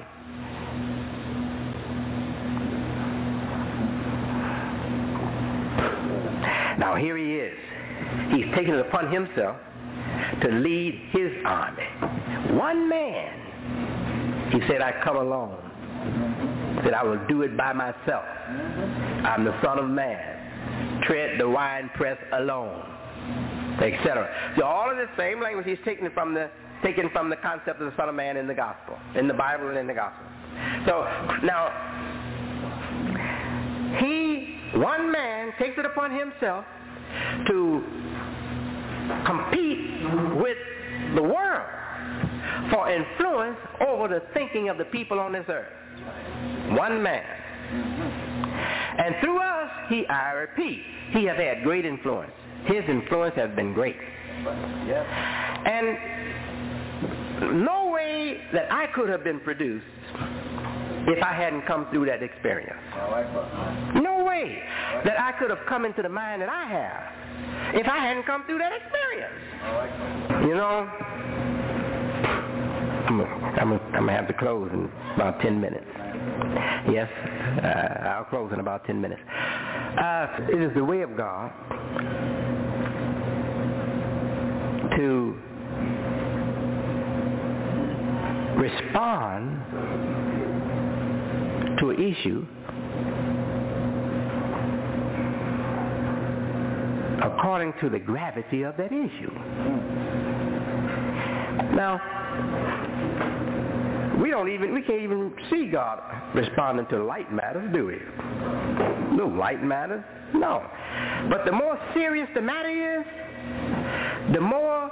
Now here he is. He's taken it upon himself to lead his army. One man. He said, I come alone. He said, I will do it by myself. I'm the Son of Man. Tread the winepress alone, etc. So all of the same language he's taken from the concept of the Son of Man in the Gospel, in the Bible and in the Gospel. So now, one man takes it upon himself to compete with the world for influence over the thinking of the people on this earth. One man. And through us, I repeat, he has had great influence. His influence has been great. And no way that I could have been produced if I hadn't come through that experience. No way that I could have come into the mind that I have if I hadn't come through that experience. You know, I'm going to have to close in about 10 minutes. Yes, I'll close in about 10 minutes. It is the way of God to respond to an issue according to the gravity of that issue. Now, we can't even see God responding to light matters, do we? No light matters? No. But the more serious the matter is, the more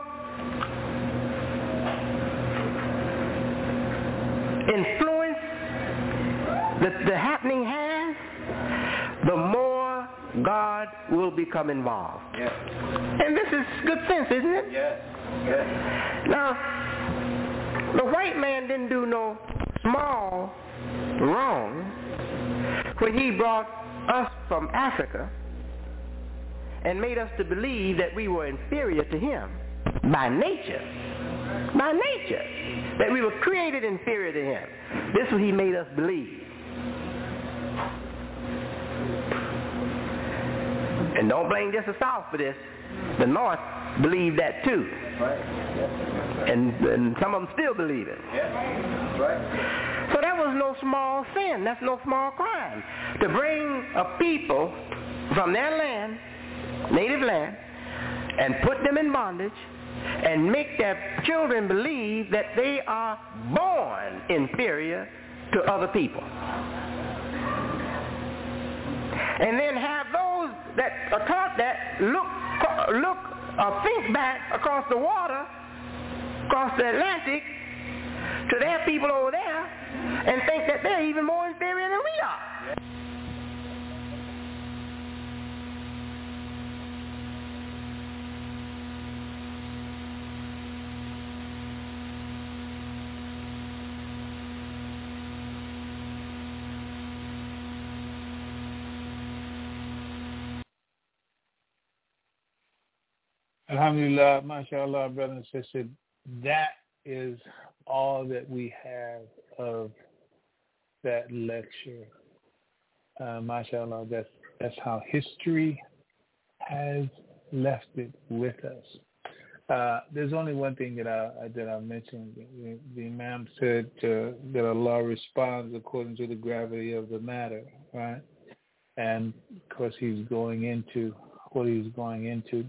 influence that the happening has, the more God will become involved. Yes. And this is good sense, isn't it? Yes. Yes. Now, the white man didn't do no small wrong when he brought us from Africa and made us to believe that we were inferior to him by nature. By nature. That we were created inferior to him. This is what he made us believe. And don't blame just the South for this. The North believed that too. Right. And some of them still believe it. Yeah. Right. So that was no small sin. That's no small crime. To bring a people from their land, native land, and put them in bondage and make their children believe that they are born inferior to other people. And then have those that are taught that look or think back across the water, across the Atlantic, to their people over there and think that they're even more inferior than we are. Alhamdulillah, mashallah, brothers and sisters, that is all that we have of that lecture. Mashallah, that's how history has left it with us. There's only one thing that I mentioned. The Imam said that Allah responds according to the gravity of the matter, right? And of course, he's going into what he's going into.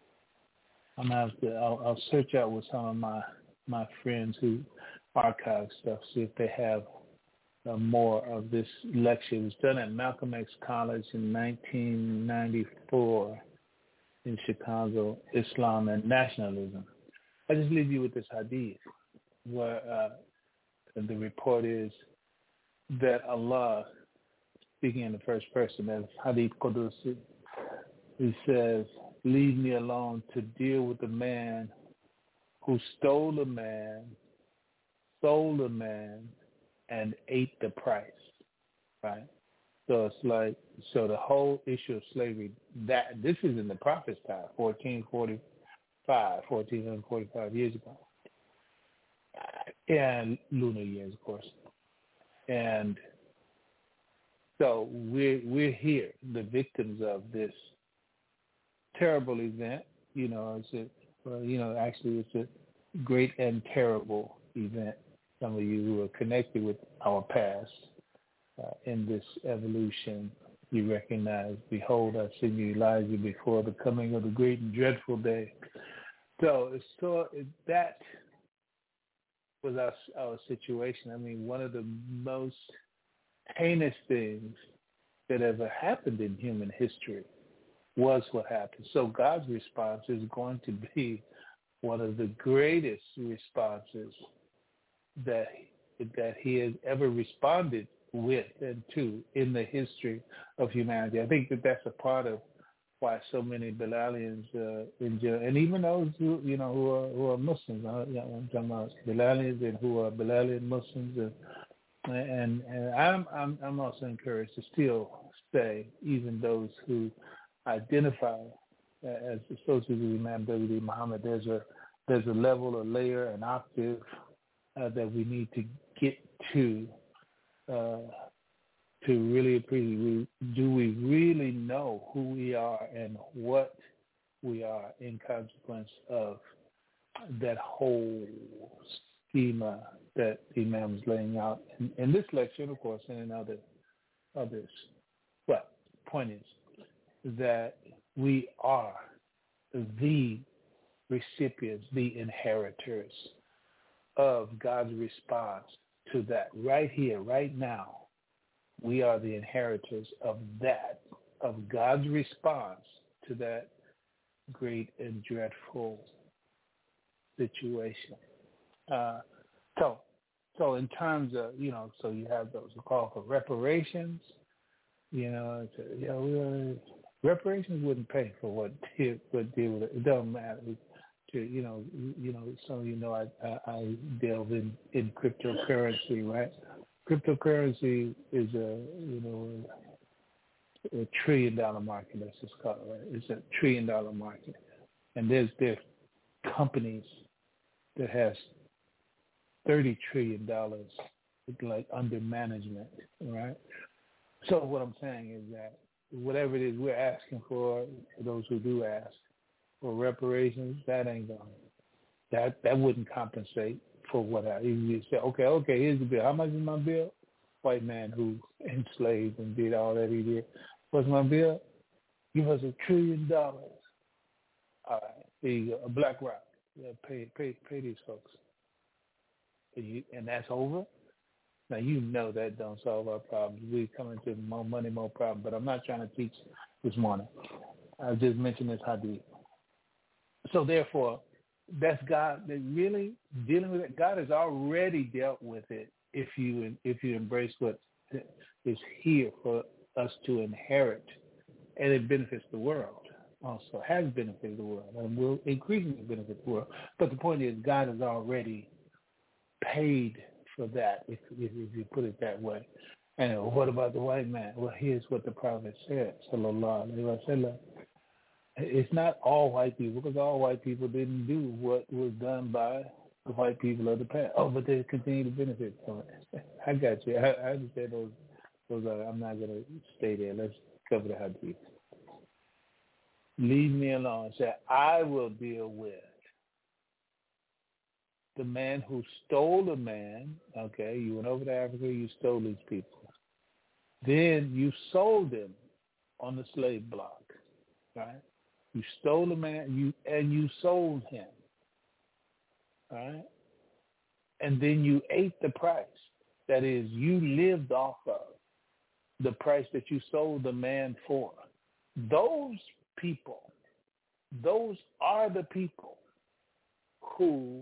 I'll search out with some of my friends who archive stuff, see if they have more of this lecture. It was done at Malcolm X College in 1994 in Chicago, Islam and Nationalism. I just leave you with this hadith where the report is that Allah, speaking in the first person, as Hadith Qudusi, he says, "Leave me alone to deal with the man who stole a man, sold a man, and ate the price." Right? So it's like, so the whole issue of slavery, that this is in the Prophet's time, 1445 years ago. And lunar years, of course. And so we're here, the victims of this terrible event. Actually it's a great and terrible event. Some of you who are connected with our past in this evolution, you recognize, behold, I send you Elijah before the coming of the great and dreadful day. So that was our situation. I mean, one of the most heinous things that ever happened in human history was what happened. So God's response is going to be one of the greatest responses that he has ever responded with and to in the history of humanity. I think that's a part of why so many Bilalians in jail, and even those who are Muslims. I'm talking about Bilalians and who are Bilalian Muslims, and I'm also encouraged to still say, even those who identify as associated with Imam W.D. Muhammad, there's a level, a layer, an octave that we need to get to really appreciate. Do we really know who we are and what we are in consequence of that whole schema that the Imam is laying out in this lecture, and of course, and in others? Well, point is that we are the recipients, the inheritors of God's response to that right here, right now. We are the inheritors of that, of God's response to that great and dreadful situation. So in terms of, so you have those who call for reparations. Reparations wouldn't pay for what deal with it. It doesn't matter. Some of I delve in cryptocurrency, right? Cryptocurrency is a $1 trillion market. Let's just call it, right? It's a $1 trillion market, and there's companies that has $30 trillion like under management, right? So what I'm saying is that whatever it is we're asking for those who do ask for reparations, that ain't going. That wouldn't compensate for what you say. Okay, here's the bill. How much is my bill? White man who enslaved and did all that he did. What's my bill? Give us $1 trillion. All right, there you go. A BlackRock. Yeah, pay these folks. And that's over. Now, that don't solve our problems. We come into more money, more problems. But I'm not trying to teach this morning. I just mentioned this hadith. So therefore, that's God that really dealing with it. God has already dealt with it if you embrace what is here for us to inherit, and it benefits the world. Also has benefited the world and will increasingly benefit the world. But the point is, God has already paid for that, if you put it that way. And what about the white man? Well, here's what the prophet said, sallallahu alaihi wasallam. It's not all white people, because all white people didn't do what was done by the white people of the past. Oh, but they continue to benefit from it. I got you. I understand those I'm not going to stay there. Let's cover the hadith. Leave me alone. Say, I will deal with the man who stole a man. Okay, you went over to Africa, you stole these people. Then you sold him on the slave block, right? You stole a man, you sold him, right? And then you ate the price. That is, you lived off of the price that you sold the man for. Those people, those are the people who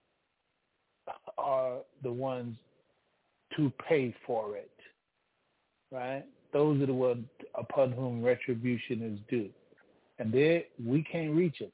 are the ones to pay for it, right? Those are the ones upon whom retribution is due. And we can't reach them.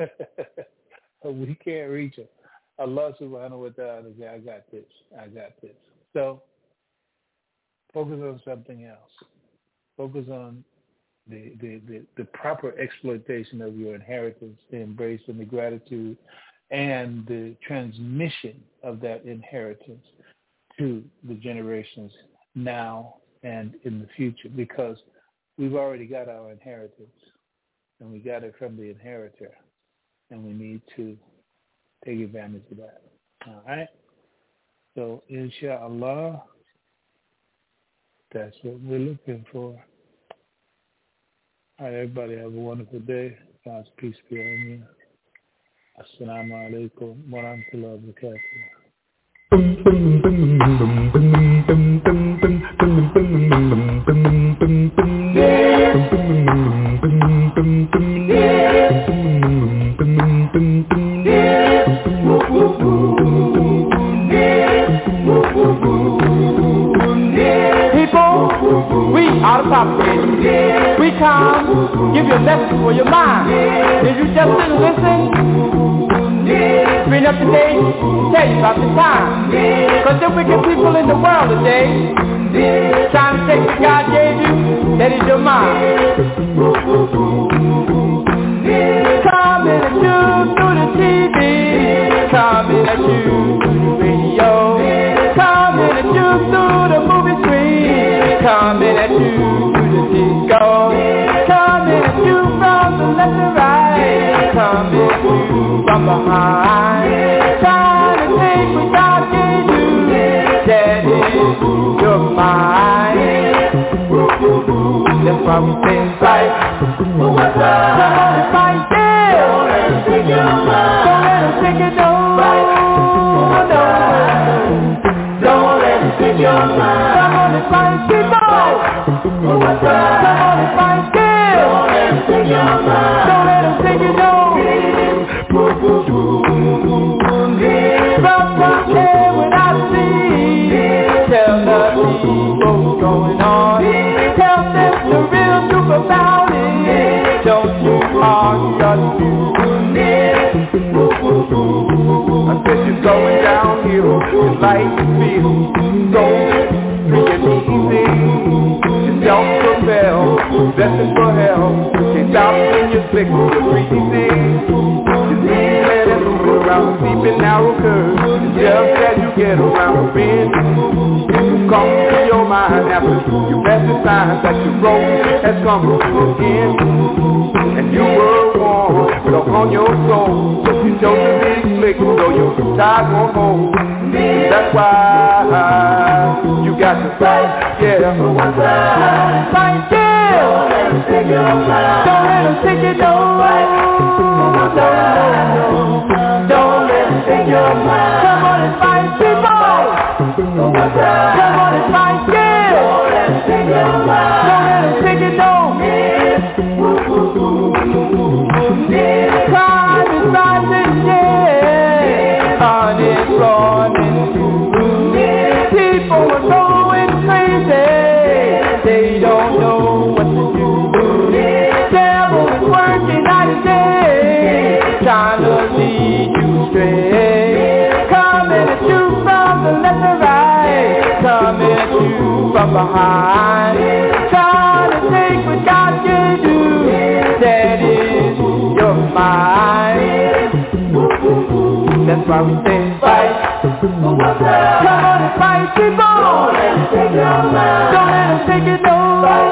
We can't reach them. Allah subhanahu wa ta'ala says, I got this. So focus on something else. Focus on the proper exploitation of your inheritance, the embrace and the gratitude, and the transmission of that inheritance to the generations now and in the future, because we've already got our inheritance, and we got it from the inheritor, and we need to take advantage of that. All right? So, inshallah, that's what we're looking for. All right, everybody, have a wonderful day. God's peace be on you. Assalamu alaikum wa rahmatullahi wa barakatuh. We are the prophet. We come, give you a lesson for your mind. If you just sit and listen, bring up to date, tell you about the time. Because the wicked people in the world today, trying to take what God gave you, that is your mind. Coming at you through the TV, coming at you through the radio, coming at you through the movie screen, coming at you through the disco, coming at you from the left and right, coming at you from behind, trying to take what God gave you, that is your mind. That's why we stand fight. Come on and fight, yeah. Don't let them take your mind. Don't let them take it, no. Don't let them take your mind. Come on and fight, people. Come on and fight, yeah. Don't let them take your mind. Don't let them take it, no. From here when I see, tell the people what's going on. Tell them the real truth about it. Don't you argue, just do it. I said you're going downhill, it's like you feel. Don't be easy. You don't propel, destined for hell. Can't stop when you're sick, you're breathing. Around deep and narrow curves, just as you get around the bend, it will come to your mind after you pass the signs that your road has come to an end. And you were warm, but upon your soul, you chose to be slick, so your tide won't hold. That's why you got to fight, yeah. Fight, yeah. Don't let them take your mind. Don't let them take it, no. Don't let them take your mind. Come on and fight, people. Come on and fight, yeah. Don't let them take your mind. Don't let them take it, no. Time is rising, yeah. On is running. That's why we say fight. Come on and fight, people. Don't let it take your mind. Don't let it take it, no.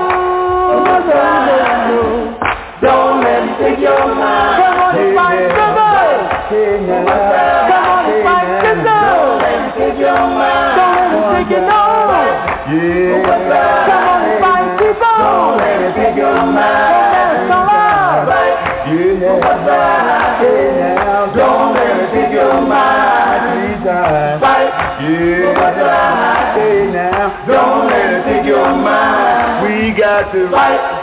Don't let it take your mind. Come on and fight, brother. Come on and fight, sister. Don't let it take your mind. Don't let it take it, no. Come on and fight, people. Don't let it take your mind. Don't let it Don't let it take your mind. Fight. Don't let it take your mind. We got to fight.